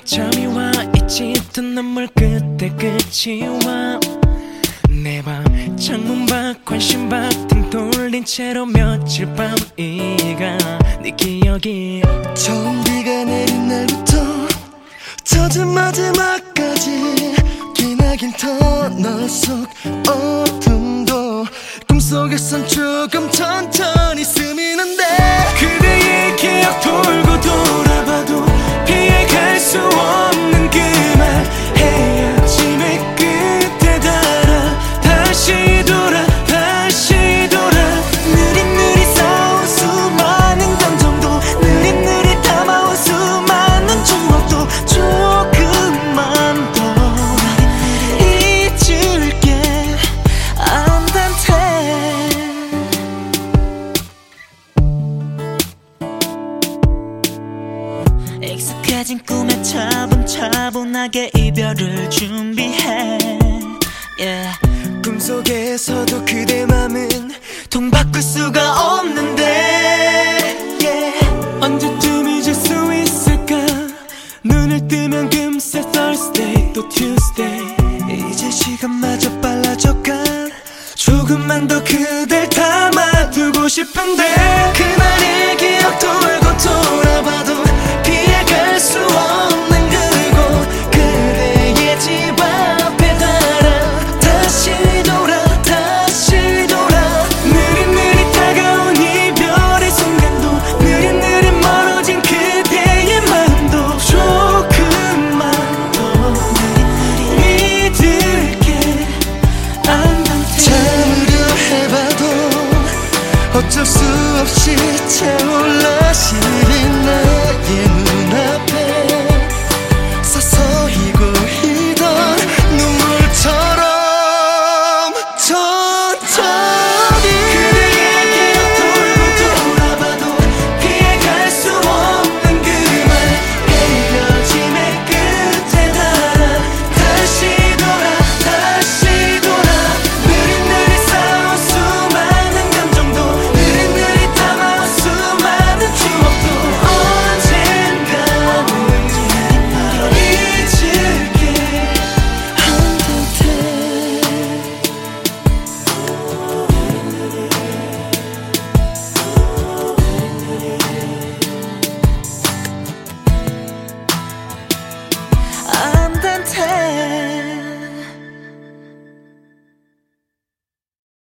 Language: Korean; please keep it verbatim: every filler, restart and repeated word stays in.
점이 와 있지 또 눈물 끝에 끝이 와 내 방 창문 밖 관심 밖 등 돌린 채로 며칠 밤이가 네 기억이 처음 비가 내린 날부터 젖은 마지막까지 기나긴 터널 속 어둠도 꿈속에선 조금 천천히 스미는데 그대의 기억 돌고 돌아봐도 피해갈 수 없는 그 말 헤어짐의 끝에 달아 다시 돌아 다시 돌아 느릿느릿 쌓아온 수많은 감정도 느릿느릿 담아온 수많은 추억도 조금만 더 잊을게 안단테 익숙해진 꿈에 차분차분하게 이별을 준비해 yeah. 꿈속에서도 그대 맘은 통 바꿀 수가 없는데 yeah. 언제쯤 잊을 수 있을까 눈을 뜨면 금세 Thursday 또 Tuesday 이제 시간마저 빨라져가 조금만 더 그